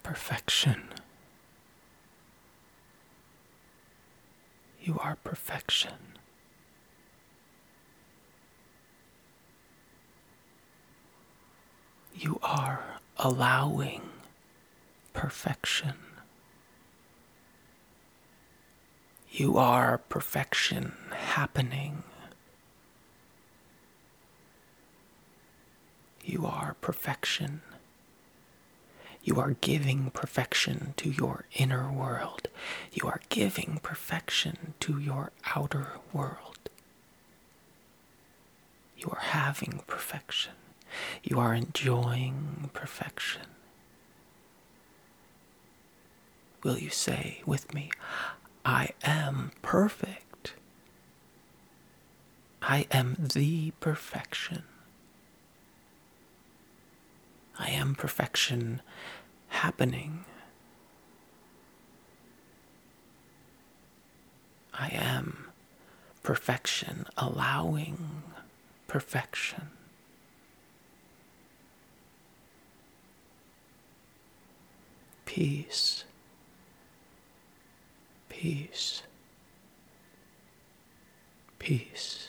perfection. You are perfection. You are allowing perfection. You are perfection happening. You are perfection. You are giving perfection to your inner world. You are giving perfection to your outer world. You are having perfection. You are enjoying perfection. Will you say with me, I am perfect. I am the perfection. I am perfection happening. I am perfection allowing perfection. Peace. Peace. Peace.